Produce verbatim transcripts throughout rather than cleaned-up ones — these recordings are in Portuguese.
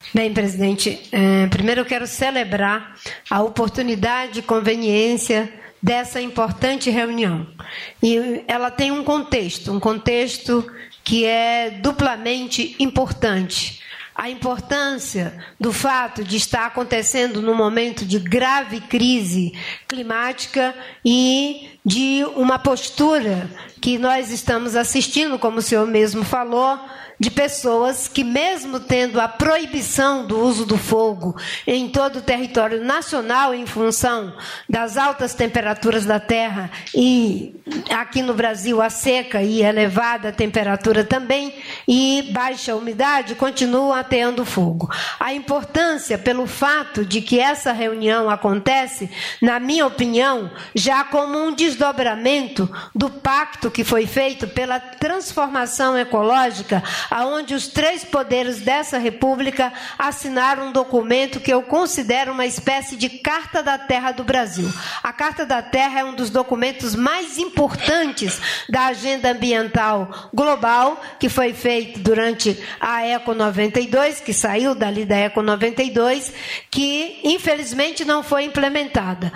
Bem, presidente, eh, primeiro eu quero celebrar a oportunidade e conveniência dessa importante reunião. E ela tem um contexto, um contexto que é duplamente importante. A importância do fato de estar acontecendo num momento de grave crise climática e de uma postura que nós estamos assistindo, como o senhor mesmo falou, de pessoas que, mesmo tendo a proibição do uso do fogo em todo o território nacional em função das altas temperaturas da terra e aqui no Brasil a seca e elevada temperatura também e baixa umidade, continuam ateando fogo. A importância pelo fato de que essa reunião acontece, na minha opinião, já como um desdobramento do pacto que foi feito pela transformação ecológica, aonde os três poderes dessa república assinaram um documento que eu considero uma espécie de Carta da Terra do Brasil. A Carta da Terra é um dos documentos mais importantes da agenda ambiental global, que foi feito durante a Eco noventa e dois, que saiu dali da Eco noventa e dois, que infelizmente não foi implementada.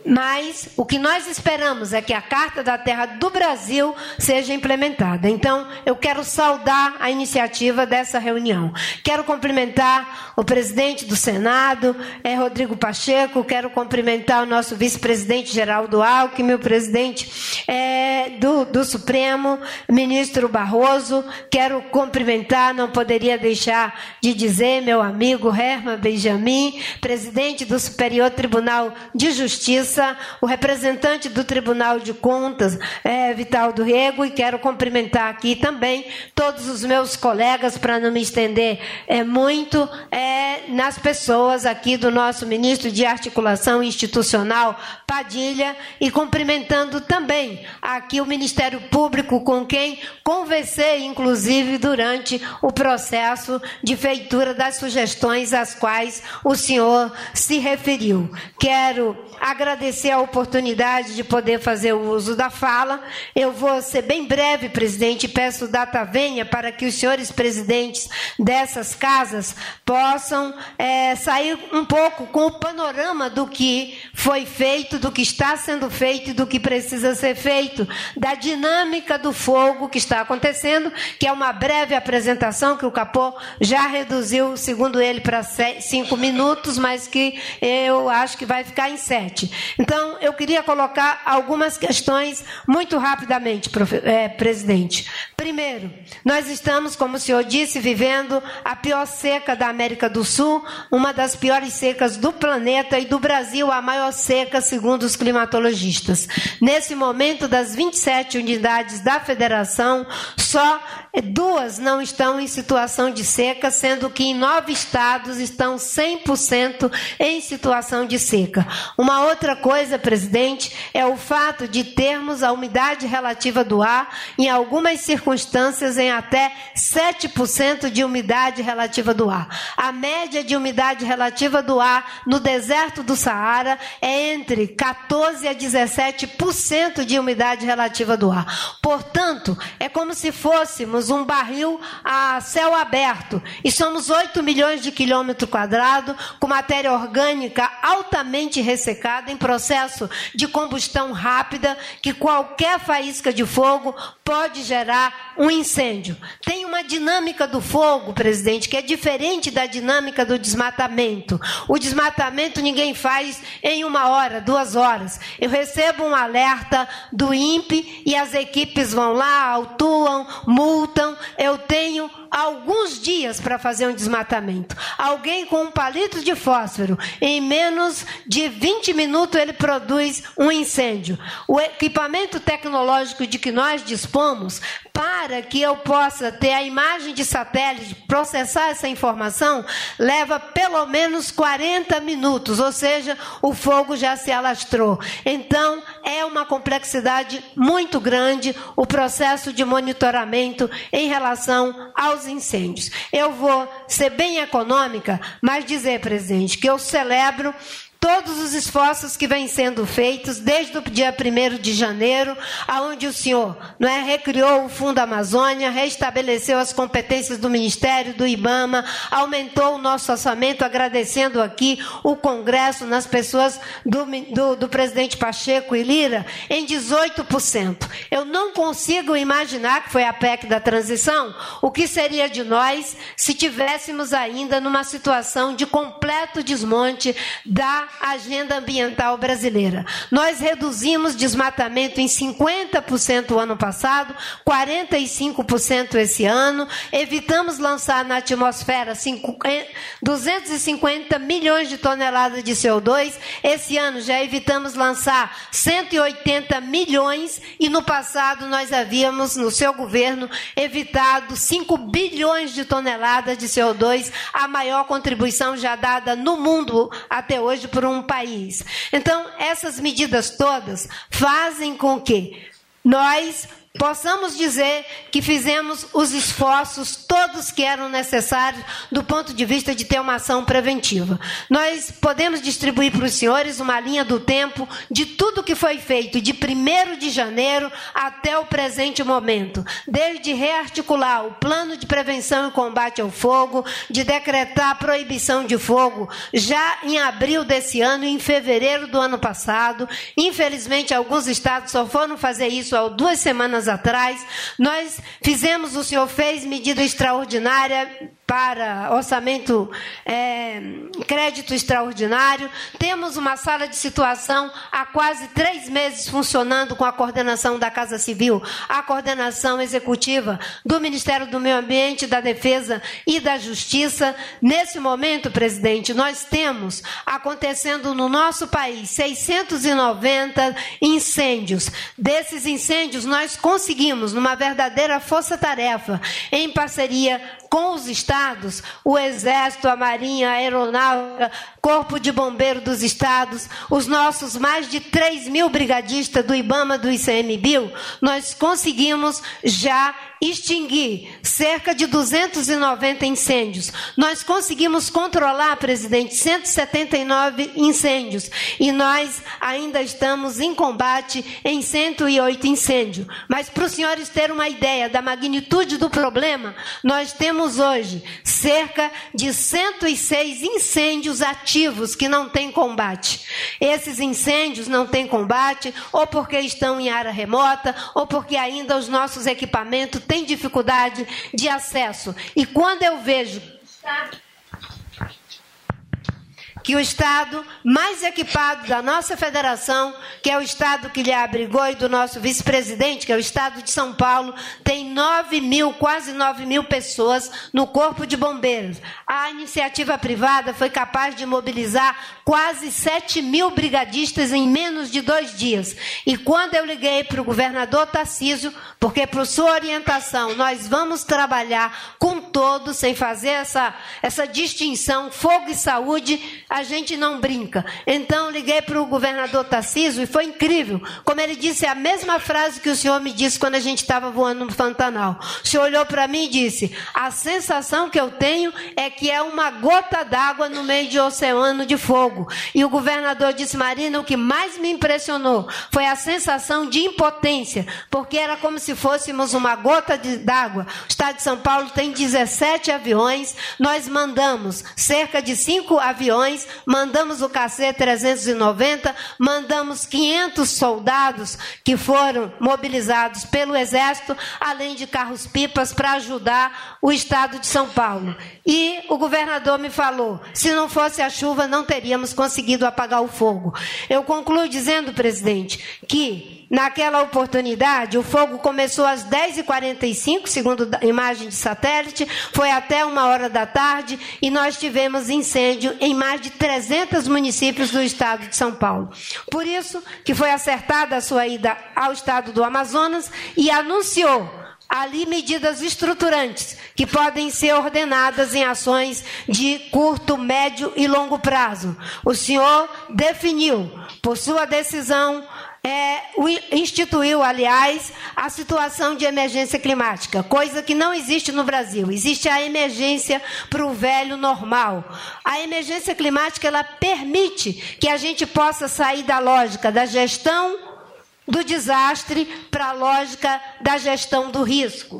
Mas o que nós esperamos é que a Carta da Terra do Brasil seja implementada. Então, eu quero saudar a iniciativa dessa reunião. Quero cumprimentar o presidente do Senado, é, Rodrigo Pacheco, quero cumprimentar o nosso vice-presidente Geraldo Alckmin, o presidente é, do, do Supremo, ministro Barroso, quero cumprimentar, não poderia deixar de dizer, meu amigo Herman Benjamin, presidente do Superior Tribunal de Justiça, o representante do Tribunal de Contas, é, Vital do Rego, e quero cumprimentar aqui também todos os meus colegas, para não me estender é, muito, é, nas pessoas aqui do nosso ministro de Articulação Institucional, Padilha, e cumprimentando também aqui o Ministério Público, com quem conversei, inclusive, durante o processo de feitura das sugestões às quais o senhor se referiu. Quero agradecer a oportunidade de poder fazer o uso da fala. Eu vou ser bem breve, presidente, e peço data venha para que os senhores presidentes dessas casas possam é, sair um pouco com o panorama do que foi feito, do que está sendo feito e do que precisa ser feito, da dinâmica do fogo que está acontecendo, que é uma breve apresentação que o Capô já reduziu, segundo ele, para cinco minutos, mas que eu acho que vai ficar em sete. Então, eu queria colocar algumas questões muito rapidamente, é, presidente. Primeiro, nós estamos, como o senhor disse, vivendo a pior seca da América do Sul, uma das piores secas do planeta, e do Brasil a maior seca, segundo os climatologistas. Nesse momento, das vinte e sete unidades da federação, só duas não estão em situação de seca, sendo que em nove estados estão cem por cento em situação de seca. Uma outra coisa, presidente, é o fato de termos a umidade relativa do ar, em algumas circunstâncias, em até sete por cento de umidade relativa do ar. A média de umidade relativa do ar no deserto do Saara é entre quatorze a dezessete por cento de umidade relativa do ar. Portanto, é como se fôssemos um barril a céu aberto e somos oito milhões de quilômetros quadrados com matéria orgânica altamente ressecada em processo de combustão rápida, que qualquer faísca de fogo pode gerar um incêndio. Tem uma dinâmica do fogo, presidente, que é diferente da dinâmica do desmatamento. O desmatamento ninguém faz em uma hora, duas horas. Eu recebo um alerta do INPE e as equipes vão lá, autuam, multam. Eu tenho alguns dias para fazer um desmatamento. Alguém com um palito de fósforo, em menos de vinte minutos ele produz um incêndio. O equipamento tecnológico de que nós dispomos, para que eu possa ter a imagem de satélite, processar essa informação, leva pelo menos quarenta minutos, ou seja, o fogo já se alastrou. Então, é uma complexidade muito grande o processo de monitoramento em relação aos incêndios. Eu vou ser bem econômica, mas dizer, presidente, que eu celebro todos os esforços que vêm sendo feitos desde o dia primeiro de janeiro, aonde o senhor não é, recriou o Fundo Amazônia, restabeleceu as competências do Ministério, do IBAMA, aumentou o nosso orçamento, agradecendo aqui o Congresso, nas pessoas do, do, do presidente Pacheco e Lira, em dezoito por cento. Eu não consigo imaginar, que foi a P E C da transição, o que seria de nós se tivéssemos ainda numa situação de completo desmonte da agenda ambiental brasileira. Nós reduzimos desmatamento em cinquenta por cento o ano passado, quarenta e cinco por cento esse ano, evitamos lançar na atmosfera duzentos e cinquenta milhões de toneladas de C O dois, esse ano já evitamos lançar cento e oitenta milhões e no passado nós havíamos, no seu governo, evitado cinco bilhões de toneladas de C O dois, a maior contribuição já dada no mundo até hoje por um país. Então, essas medidas todas fazem com que nós possamos dizer que fizemos os esforços todos que eram necessários do ponto de vista de ter uma ação preventiva. Nós podemos distribuir para os senhores uma linha do tempo de tudo que foi feito de primeiro de janeiro até o presente momento, desde rearticular o plano de prevenção e combate ao fogo, de decretar a proibição de fogo já em abril desse ano e em fevereiro do ano passado. Infelizmente, alguns estados só foram fazer isso há duas semanas atrás. Nós fizemos, o senhor fez medida extraordinária para orçamento, é, crédito extraordinário. Temos uma sala de situação há quase três meses funcionando com a coordenação da Casa Civil, a coordenação executiva do Ministério do Meio Ambiente, da Defesa e da Justiça. Nesse momento, presidente, nós temos acontecendo no nosso país seiscentos e noventa incêndios. Desses incêndios, nós conseguimos, numa verdadeira força-tarefa, em parceria com os estados, o Exército, a Marinha, a Aeronáutica, Corpo de Bombeiro dos estados, os nossos mais de três mil brigadistas do IBAMA, do ICMBio, nós conseguimos já extinguir cerca de duzentos e noventa incêndios. Nós conseguimos controlar, presidente, cento e setenta e nove incêndios. E nós ainda estamos em combate em cento e oito incêndios. Mas para os senhores terem uma ideia da magnitude do problema, nós temos hoje cerca de cento e seis incêndios ativos que não têm combate. Esses incêndios não têm combate ou porque estão em área remota ou porque ainda os nossos equipamentos tem dificuldade de acesso. E quando eu vejo que o estado mais equipado da nossa federação, que é o estado que lhe abrigou, e do nosso vice-presidente, que é o estado de São Paulo, tem nove mil, quase nove mil pessoas no Corpo de Bombeiros. A iniciativa privada foi capaz de mobilizar quase sete mil brigadistas em menos de dois dias. E quando eu liguei para o governador Tarcísio, porque por sua orientação nós vamos trabalhar com todos, sem fazer essa, essa distinção, fogo e saúde, a gente não brinca. Então, liguei para o governador Tarcísio e foi incrível. Como ele disse a mesma frase que o senhor me disse quando a gente estava voando no Pantanal. O senhor olhou para mim e disse: a sensação que eu tenho é que é uma gota d'água no meio de um oceano de fogo. E o governador disse: Marina, o que mais me impressionou foi a sensação de impotência, porque era como se fôssemos uma gota d'água. O estado de São Paulo tem dezessete aviões, nós mandamos cerca de cinco aviões, mandamos o K C trezentos e noventa, mandamos quinhentos soldados que foram mobilizados pelo Exército, além de carros-pipas para ajudar o estado de São Paulo. E o governador me falou: se não fosse a chuva, não teríamos conseguido apagar o fogo. Eu concluo dizendo, presidente, que naquela oportunidade o fogo começou às dez e quarenta e cinco, segundo a imagem de satélite, foi até uma hora da tarde e nós tivemos incêndio em mais de trezentos municípios do estado de São Paulo. Por isso que foi acertada a sua ida ao estado do Amazonas e anunciou ali medidas estruturantes que podem ser ordenadas em ações de curto, médio e longo prazo. O senhor definiu, por sua decisão é, instituiu, aliás, a situação de emergência climática, coisa que não existe no Brasil. Existe a emergência para o velho normal. A emergência climática, ela permite que a gente possa sair da lógica da gestão do desastre para a lógica da gestão do risco.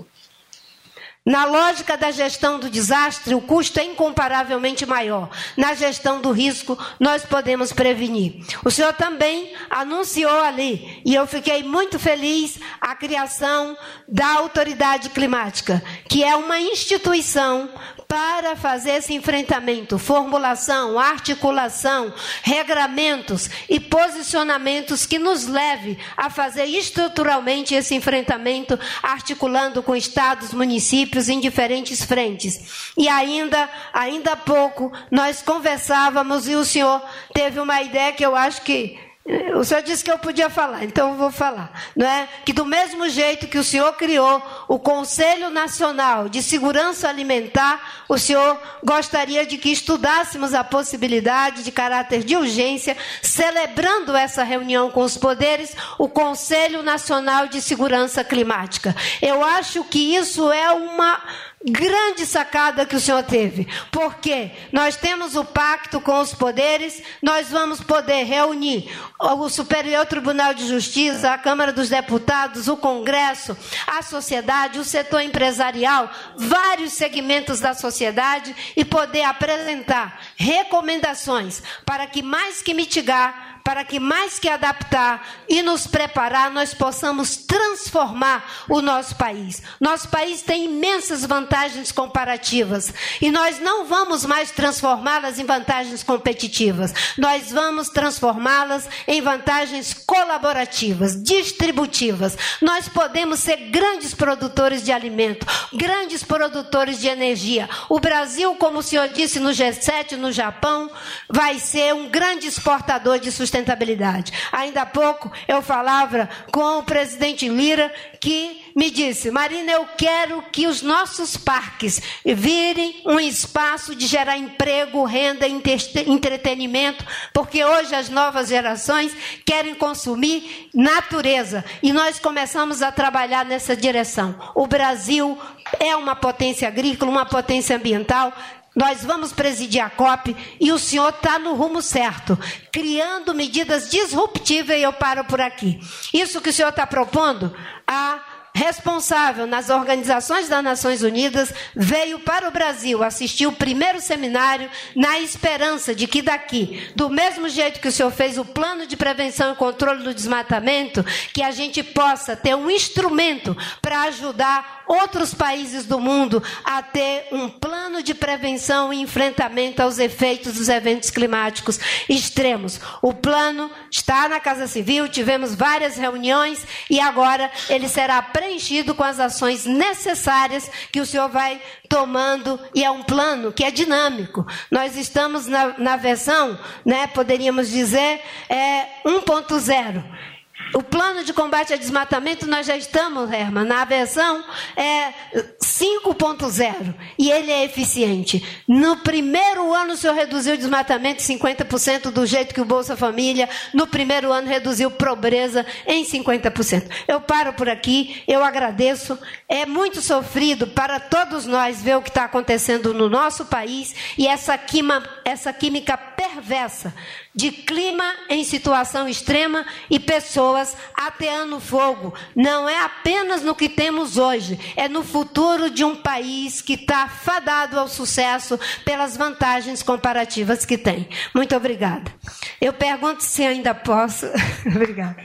Na lógica da gestão do desastre, o custo é incomparavelmente maior. Na gestão do risco, nós podemos prevenir. O senhor também anunciou ali, e eu fiquei muito feliz, a criação da Autoridade Climática, que é uma instituição para fazer esse enfrentamento, formulação, articulação, regramentos e posicionamentos que nos leve a fazer estruturalmente esse enfrentamento, articulando com estados, municípios em diferentes frentes. E ainda, ainda há pouco, nós conversávamos e o senhor teve uma ideia que eu acho que o senhor disse que eu podia falar, então eu vou falar, não é? Que do mesmo jeito que o senhor criou o Conselho Nacional de Segurança Alimentar, o senhor gostaria de que estudássemos a possibilidade de caráter de urgência, celebrando essa reunião com os poderes, o Conselho Nacional de Segurança Climática. Eu acho que isso é uma grande sacada que o senhor teve, porque nós temos o pacto com os poderes, nós vamos poder reunir o Superior Tribunal de Justiça, a Câmara dos Deputados, o Congresso, a sociedade, o setor empresarial, vários segmentos da sociedade e poder apresentar recomendações para que mais que mitigar, para que mais que adaptar e nos preparar, nós possamos transformar o nosso país. Nosso país tem imensas vantagens comparativas e nós não vamos mais transformá-las em vantagens competitivas. Nós vamos transformá-las em vantagens colaborativas, distributivas. Nós podemos ser grandes produtores de alimento, grandes produtores de energia. O Brasil, como o senhor disse no G sete, no Japão, vai ser um grande exportador de sustentabilidade. Ainda há pouco eu falava com o presidente Lira, que me disse: Marina, eu quero que os nossos parques virem um espaço de gerar emprego, renda, entretenimento, porque hoje as novas gerações querem consumir natureza e nós começamos a trabalhar nessa direção. O Brasil é uma potência agrícola, uma potência ambiental. Nós vamos presidir a COP e o senhor está no rumo certo, criando medidas disruptivas, e eu paro por aqui. Isso que o senhor está propondo, a responsável nas organizações das Nações Unidas veio para o Brasil assistir o primeiro seminário na esperança de que daqui, do mesmo jeito que o senhor fez o plano de prevenção e controle do desmatamento, que a gente possa ter um instrumento para ajudar outros países do mundo a ter um plano de prevenção e enfrentamento aos efeitos dos eventos climáticos extremos. O plano está na Casa Civil, tivemos várias reuniões e agora ele será preenchido com as ações necessárias que o senhor vai tomando, e é um plano que é dinâmico. Nós estamos na, na versão, né, poderíamos dizer, é, um ponto zero. O plano de combate ao desmatamento, nós já estamos, Herman, na versão é, cinco ponto zero, e ele é eficiente. No primeiro ano, o senhor reduziu o desmatamento em cinquenta por cento, do jeito que o Bolsa Família, no primeiro ano, reduziu pobreza em cinquenta por cento. Eu paro por aqui, eu agradeço. É muito sofrido para todos nós ver o que está acontecendo no nosso país e essa, quima, essa química perversa de clima em situação extrema e pessoas ateando fogo. Não é apenas no que temos hoje, é no futuro de um país que está fadado ao sucesso pelas vantagens comparativas que tem. Muito obrigada. Eu pergunto se ainda posso... Obrigada.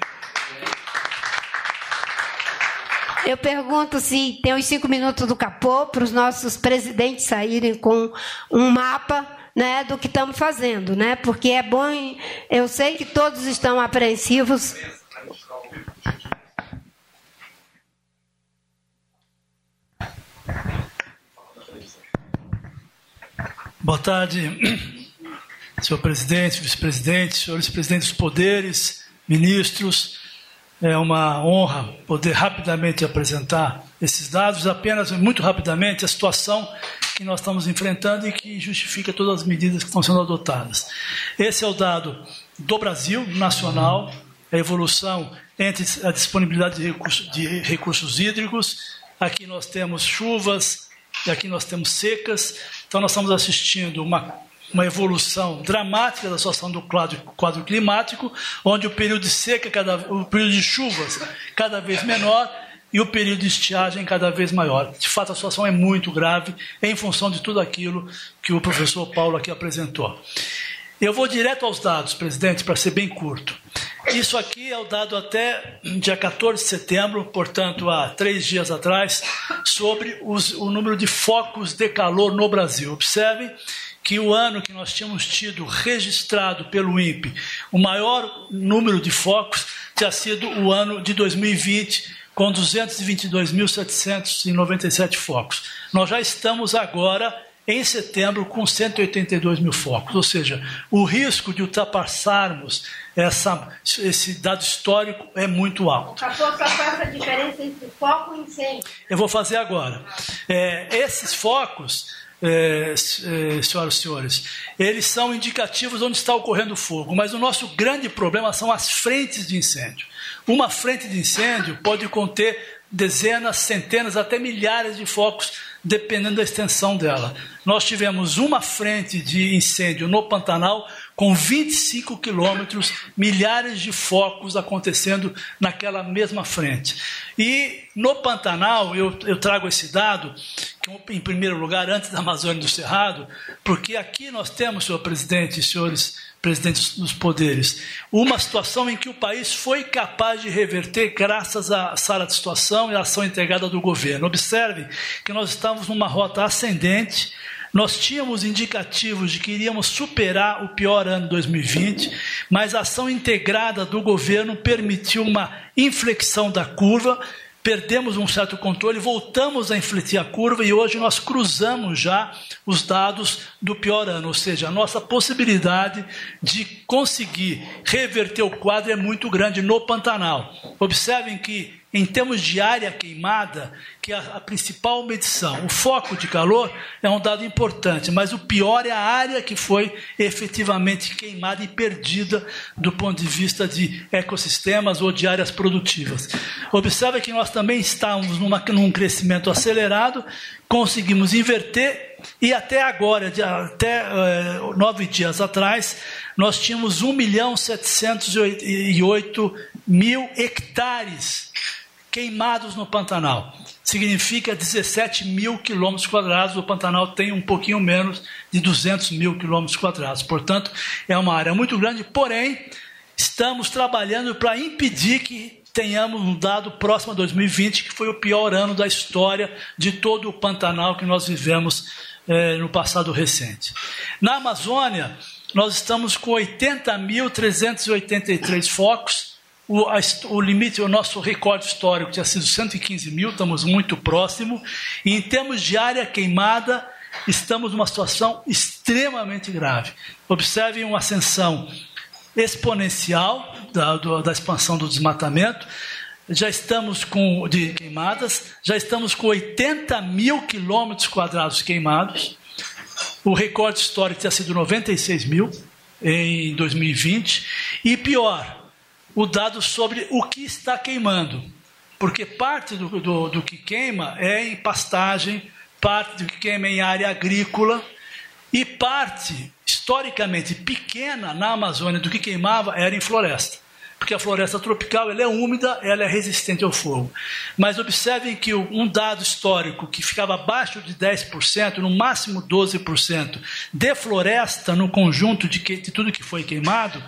Eu pergunto se tem os cinco minutos do capô para os nossos presidentes saírem com um mapa, né, do que estamos fazendo, né? Porque é bom, eu sei que todos estão apreensivos. Boa tarde, senhor presidente, vice-presidente, senhores presidentes dos poderes, ministros. É uma honra poder rapidamente apresentar esses dados, apenas muito rapidamente a situação que nós estamos enfrentando e que justifica todas as medidas que estão sendo adotadas. Esse é o dado do Brasil, nacional, a evolução entre a disponibilidade de recursos, de recursos hídricos. Aqui nós temos chuvas e aqui nós temos secas. Então nós estamos assistindo uma, uma evolução dramática da situação do quadro, quadro climático, onde o período de seca, cada, o período de chuvas cada vez menor e o período de estiagem cada vez maior. De fato, a situação é muito grave em função de tudo aquilo que o professor Paulo aqui apresentou. Eu vou direto aos dados, presidente, para ser bem curto. Isso aqui é o dado até dia quatorze de setembro, portanto, há três dias atrás, sobre os, o número de focos de calor no Brasil. Observem que o ano que nós tínhamos tido registrado pelo INPE o maior número de focos tinha sido o ano de dois mil e vinte, com duzentos e vinte e dois mil setecentos e noventa e sete focos. Nós já estamos agora, em setembro, com cento e oitenta e dois mil focos, ou seja, o risco de ultrapassarmos essa, esse dado histórico é muito alto. Qual é essa diferença entre foco e incêndio? Eu vou fazer agora. É, esses focos, é, é, senhoras e senhores, eles são indicativos de onde está ocorrendo o fogo, mas o nosso grande problema são as frentes de incêndio. Uma frente de incêndio pode conter dezenas, centenas, até milhares de focos, dependendo da extensão dela. Nós tivemos uma frente de incêndio no Pantanal com vinte e cinco quilômetros, milhares de focos acontecendo naquela mesma frente. E no Pantanal, eu, eu trago esse dado, em primeiro lugar, antes da Amazônia e do Cerrado, porque aqui nós temos, senhor presidente e senhores presidentes dos poderes, uma situação em que o país foi capaz de reverter graças à sala de situação e à ação integrada do governo. Observe que nós estamos numa rota ascendente. Nós tínhamos indicativos de que iríamos superar o pior ano de dois mil e vinte, mas a ação integrada do governo permitiu uma inflexão da curva, perdemos um certo controle, voltamos a infletir a curva e hoje nós cruzamos já os dados do pior ano, ou seja, a nossa possibilidade de conseguir reverter o quadro é muito grande no Pantanal. Observem que, em termos de área queimada, que é a, a principal medição, o foco de calor é um dado importante, mas o pior é a área que foi efetivamente queimada e perdida do ponto de vista de ecossistemas ou de áreas produtivas. Observe que nós também estávamos numa, num crescimento acelerado, conseguimos inverter e até agora, de, até é, nove dias atrás, nós tínhamos um milhão setecentos e oito mil hectares queimados no Pantanal. Significa dezessete mil quilômetros quadrados. O Pantanal tem um pouquinho menos de duzentos mil quilômetros quadrados. Portanto, é uma área muito grande, porém, estamos trabalhando para impedir que tenhamos um dado próximo a dois mil e vinte, que foi o pior ano da história de todo o Pantanal que nós vivemos eh, no passado recente. Na Amazônia, nós estamos com oitenta mil trezentos e oitenta e três focos. O, a, o limite, o nosso recorde histórico tinha sido cento e quinze mil, estamos muito próximo. E em termos de área queimada, estamos numa situação extremamente grave. Observem uma ascensão exponencial da, do, da expansão do desmatamento. Já estamos com, de queimadas, já estamos com oitenta mil quilômetros quadrados queimados. O recorde histórico tinha sido noventa e seis mil em dois mil e vinte. E pior, o dado sobre o que está queimando, porque parte do, do, do que queima é em pastagem, parte do que queima é em área agrícola, e parte, historicamente pequena na Amazônia, do que queimava era em floresta, porque a floresta tropical ela é úmida, ela é resistente ao fogo. Mas observem que um dado histórico que ficava abaixo de dez por cento, no máximo doze por cento, de floresta no conjunto de, que, de tudo que foi queimado.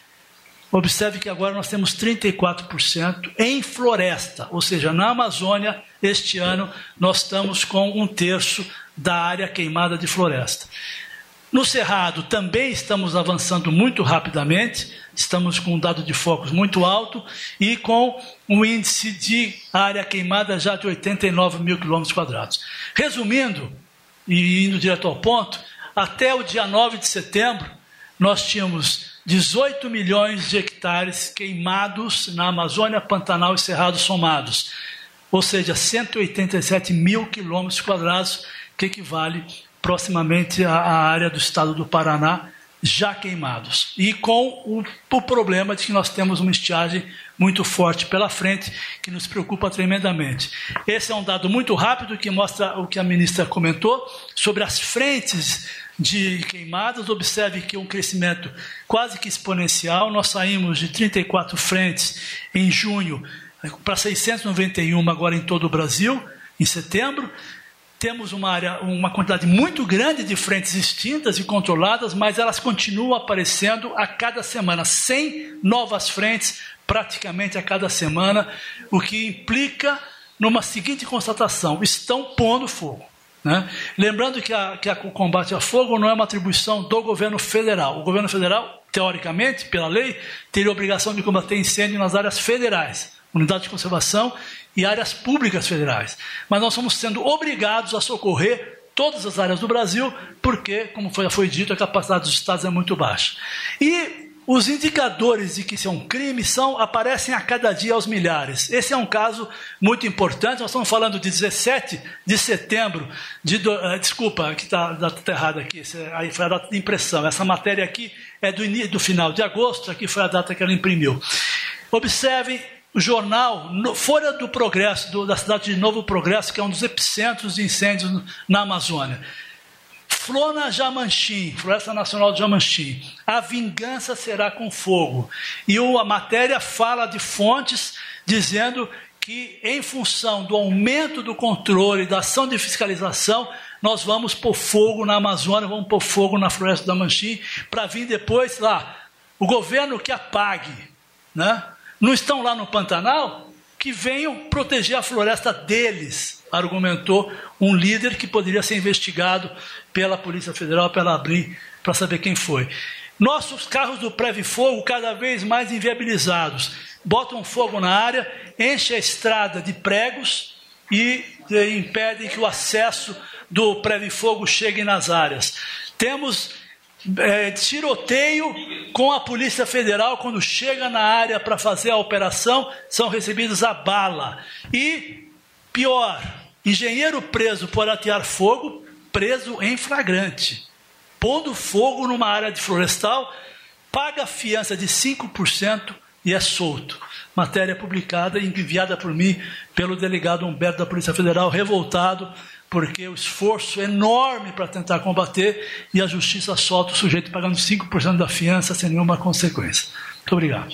Observe que agora nós temos trinta e quatro por cento em floresta, ou seja, na Amazônia, este ano, nós estamos com um terço da área queimada de floresta. No Cerrado, também estamos avançando muito rapidamente, estamos com um dado de focos muito alto e com um índice de área queimada já de oitenta e nove mil quilômetros quadrados. Resumindo, e indo direto ao ponto, até o dia nove de setembro, nós tínhamos dezoito milhões de hectares queimados na Amazônia, Pantanal e Cerrado somados, ou seja, cento e oitenta e sete mil quilômetros quadrados, que equivale proximamente à área do estado do Paraná, já queimados. E com o, o problema de que nós temos uma estiagem muito forte pela frente, que nos preocupa tremendamente. Esse é um dado muito rápido que mostra o que a ministra comentou sobre as frentes de queimadas. Observe que é um crescimento quase que exponencial. Nós saímos de trinta e quatro frentes em junho para seiscentos e noventa e um agora em todo o Brasil, em setembro. Temos uma, área, uma quantidade muito grande de frentes extintas e controladas, mas elas continuam aparecendo a cada semana, cem novas frentes praticamente a cada semana, o que implica numa seguinte constatação: estão pondo fogo. Né? Lembrando que, a, que a, o combate a fogo não é uma atribuição do governo federal. O governo federal, teoricamente, pela lei, teria a obrigação de combater incêndio nas áreas federais, unidades de conservação e áreas públicas federais. Mas nós somos sendo obrigados a socorrer todas as áreas do Brasil, porque, como foi, foi dito, a capacidade dos estados é muito baixa. E os indicadores de que isso é um crime são, aparecem a cada dia aos milhares. Esse é um caso muito importante. Nós estamos falando de dezessete de setembro, de, uh, desculpa, que está a data errada aqui, aí foi a data de impressão. Essa matéria aqui é do, do final de agosto, aqui foi a data que ela imprimiu. Observem o jornal Folha do Progresso, do, da cidade de Novo Progresso, que é um dos epicentros de incêndios na Amazônia. Flona Jamanchim, Floresta Nacional de Jamanchim, a vingança será com fogo. E a matéria fala de fontes dizendo que, em função do aumento do controle, da ação de fiscalização, nós vamos pôr fogo na Amazônia, vamos pôr fogo na Floresta da Jamanchim, para vir depois lá, o governo que apague, né? Não estão lá no Pantanal? Que venham proteger a floresta deles, argumentou um líder que poderia ser investigado pela Polícia Federal, pela ABRIM, para saber quem foi. Nossos carros do Preve Fogo cada vez mais inviabilizados. Botam fogo na área, enchem a estrada de pregos e impedem que o acesso do Preve Fogo chegue nas áreas. Temos É, tiroteio com a Polícia Federal. Quando chega na área para fazer a operação, são recebidos a bala. E, pior, engenheiro preso por atear fogo, preso em flagrante, pondo fogo numa área de florestal, paga fiança de cinco por cento e é solto. Matéria publicada e enviada por mim pelo delegado Humberto da Polícia Federal, revoltado porque o esforço é enorme para tentar combater e a justiça solta o sujeito pagando cinco por cento da fiança sem nenhuma consequência. Muito obrigado.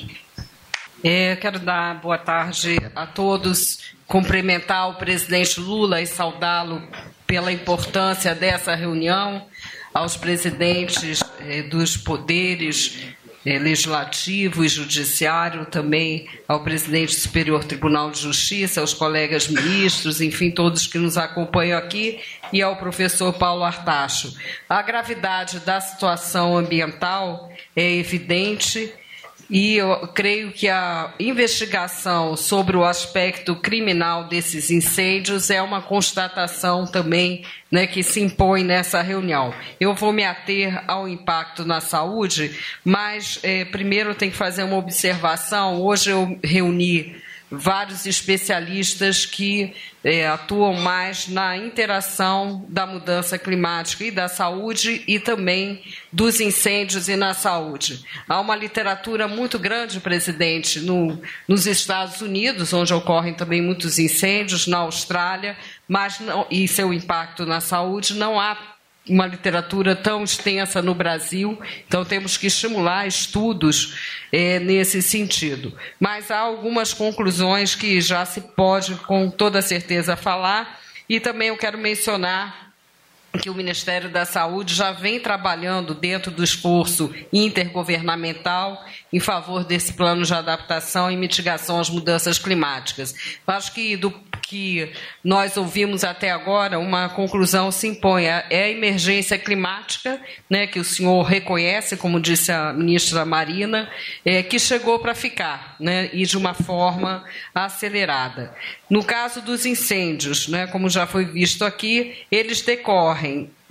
É, quero dar boa tarde a todos, cumprimentar o presidente Lula e saudá-lo pela importância dessa reunião, aos presidentes eh, dos poderes eh, legislativo e judiciário, também ao presidente do Superior Tribunal de Justiça, aos colegas ministros, enfim, todos que nos acompanham aqui, e ao professor Paulo Artacho. A gravidade da situação ambiental é evidente, e eu creio que a investigação sobre o aspecto criminal desses incêndios é uma constatação também, né, que se impõe nessa reunião. Eu vou me ater ao impacto na saúde, mas eh, primeiro eu tenho que fazer uma observação. Hoje eu reuni vários especialistas que eh, atuam mais na interação da mudança climática e da saúde e também dos incêndios e na saúde. Há uma literatura muito grande, presidente, no, nos Estados Unidos, onde ocorrem também muitos incêndios, na Austrália, mas não, e seu impacto na saúde, não há uma literatura tão extensa no Brasil, então temos que estimular estudos é, nesse sentido. Mas há algumas conclusões que já se pode, com toda certeza, falar, e também eu quero mencionar que o Ministério da Saúde já vem trabalhando dentro do esforço intergovernamental em favor desse plano de adaptação e mitigação às mudanças climáticas. Acho que do que nós ouvimos até agora, uma conclusão se impõe. É a emergência climática, né, que o senhor reconhece, como disse a ministra Marina, é, que chegou para ficar, né, e de uma forma acelerada. No caso dos incêndios, né, como já foi visto aqui, eles decorrem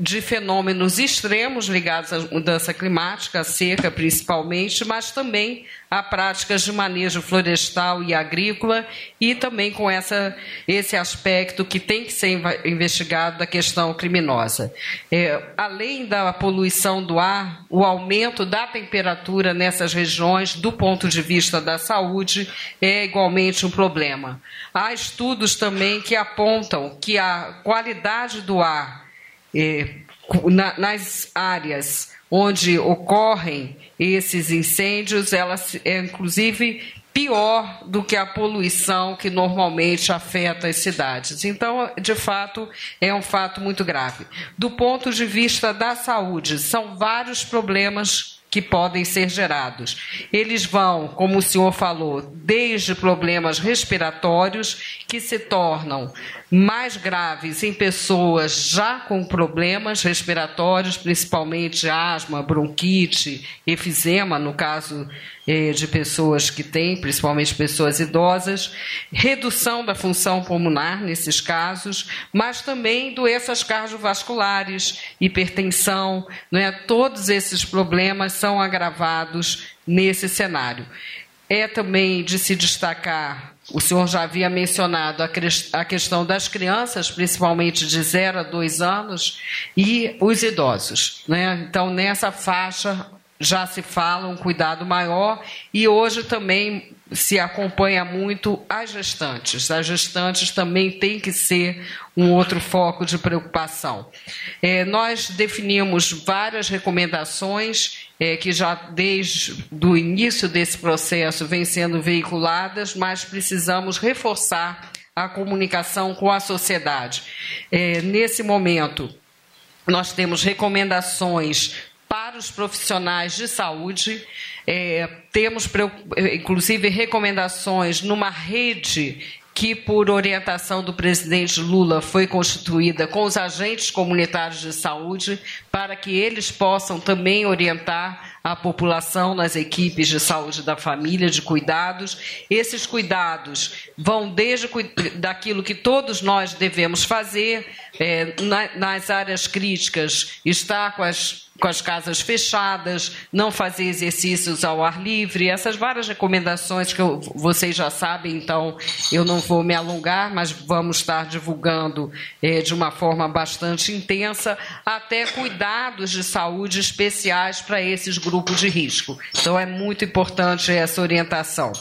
de fenômenos extremos ligados à mudança climática, à seca principalmente, mas também a práticas de manejo florestal e agrícola, e também com essa, esse aspecto que tem que ser investigado da questão criminosa. É, além da poluição do ar, o aumento da temperatura nessas regiões, do ponto de vista da saúde, é igualmente um problema. Há estudos também que apontam que a qualidade do ar é, na, nas áreas onde ocorrem esses incêndios, ela é, inclusive, pior do que a poluição que normalmente afeta as cidades. Então, de fato, é um fato muito grave. Do ponto de vista da saúde, são vários problemas que podem ser gerados. Eles vão, como o senhor falou, desde problemas respiratórios, que se tornam mais graves em pessoas já com problemas respiratórios, principalmente asma, bronquite, efizema, no caso eh, de pessoas que têm, principalmente pessoas idosas, redução da função pulmonar nesses casos, mas também doenças cardiovasculares, hipertensão, não é? Todos esses problemas são agravados nesse cenário. É também de se destacar, o senhor já havia mencionado a questão das crianças, principalmente de zero a dois anos, e os idosos, né? Então, nessa faixa já se fala um cuidado maior, e hoje também se acompanha muito as gestantes. As gestantes também têm que ser um outro foco de preocupação. É, nós definimos várias recomendações é, que já desde o início desse processo vêm sendo veiculadas, mas precisamos reforçar a comunicação com a sociedade. É, nesse momento, nós temos recomendações para os profissionais de saúde, é, temos, inclusive, recomendações numa rede que, por orientação do presidente Lula, foi constituída com os agentes comunitários de saúde, para que eles possam também orientar a população nas equipes de saúde da família, de cuidados. Esses cuidados vão desde daquilo que todos nós devemos fazer, é, na, nas áreas críticas, estar com as com as casas fechadas, não fazer exercícios ao ar livre, essas várias recomendações que eu, vocês já sabem, então eu não vou me alongar, mas vamos estar divulgando é, de uma forma bastante intensa, até cuidados de saúde especiais para esses grupos de risco. Então é muito importante essa orientação.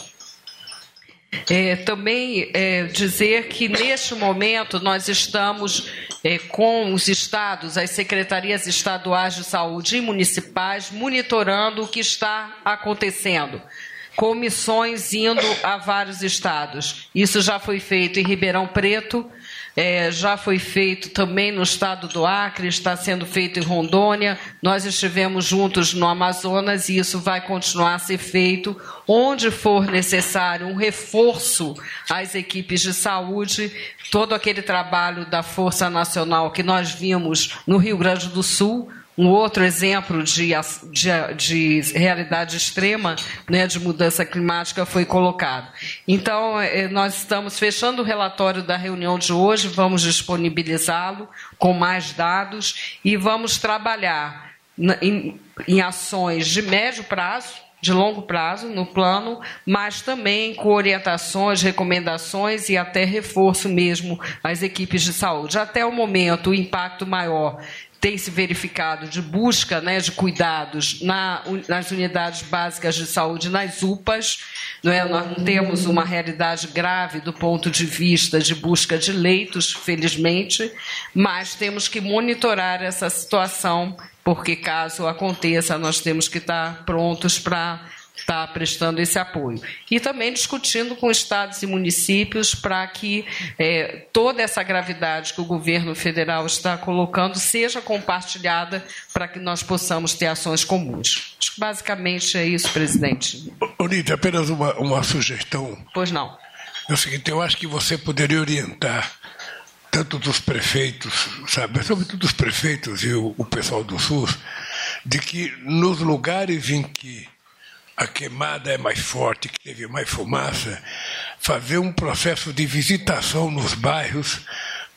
É, também é, dizer que, neste momento, nós estamos é, com os estados, as secretarias estaduais de saúde e municipais, monitorando o que está acontecendo. Comissões indo a vários estados. Isso já foi feito em Ribeirão Preto, é, já foi feito também no estado do Acre, está sendo feito em Rondônia. Nós estivemos juntos no Amazonas e isso vai continuar a ser feito onde for necessário um reforço às equipes de saúde. Todo aquele trabalho da Força Nacional que nós vimos no Rio Grande do Sul, um outro exemplo de, de, de realidade extrema, né, de mudança climática, foi colocado. Então, nós estamos fechando o relatório da reunião de hoje, vamos disponibilizá-lo com mais dados e vamos trabalhar em, em ações de médio prazo, de longo prazo, no plano, mas também com orientações, recomendações e até reforço mesmo às equipes de saúde. Até o momento, o impacto maior tem se verificado de busca, né, de cuidados na, nas unidades básicas de saúde, nas U P As. Não é? Nós não temos uma realidade grave do ponto de vista de busca de leitos, felizmente, mas temos que monitorar essa situação, porque, caso aconteça, nós temos que estar prontos para estar prestando esse apoio. E também discutindo com estados e municípios para que é, toda essa gravidade que o governo federal está colocando seja compartilhada para que nós possamos ter ações comuns. Acho que basicamente é isso, presidente. Onídia, apenas uma, uma sugestão. Pois não. É o seguinte, eu acho que você poderia orientar tanto dos prefeitos, sabe, sobretudo dos prefeitos e o, o pessoal do SUS, de que nos lugares em que a queimada é mais forte, que teve mais fumaça, fazer um processo de visitação nos bairros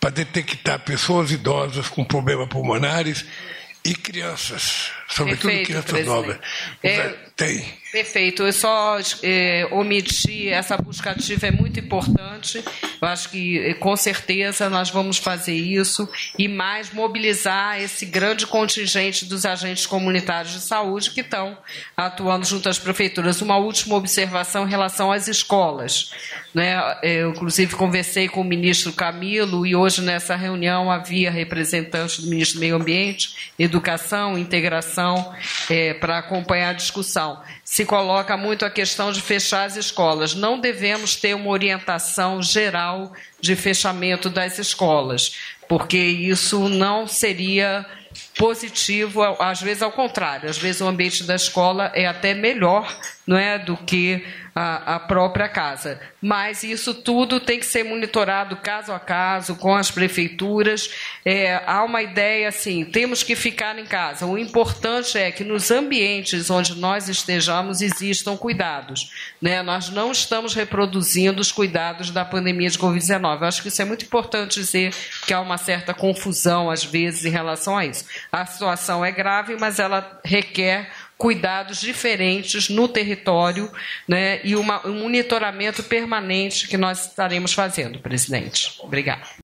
para detectar pessoas idosas com problemas pulmonares e crianças, sobretudo Perfeito, crianças presidente. novas. É, Tem. Perfeito. Eu só é, omiti, essa busca ativa é muito importante. Eu acho que, com certeza, nós vamos fazer isso e mais mobilizar esse grande contingente dos agentes comunitários de saúde que estão atuando junto às prefeituras. Uma última observação em relação às escolas. Né? Eu, inclusive, conversei com o ministro Camilo e hoje, nessa reunião, havia representantes do ministro do Meio Ambiente, Educação, Integração, é, para acompanhar a discussão. Se coloca muito a questão de fechar as escolas. Não devemos ter uma orientação geral de fechamento das escolas, porque isso não seria positivo, às vezes ao contrário, às vezes o ambiente da escola é até melhor, não é, do que a, a própria casa. Mas isso tudo tem que ser monitorado caso a caso, com as prefeituras. É, há uma ideia assim, temos que ficar em casa. O importante é que nos ambientes onde nós estejamos existam cuidados. Né? Nós não estamos reproduzindo os cuidados da pandemia de covid dezenove. Eu acho que isso é muito importante dizer, que há uma certa confusão, às vezes, em relação a isso. A situação é grave, mas ela requer cuidados diferentes no território, né, e uma, um monitoramento permanente que nós estaremos fazendo, presidente. Obrigada.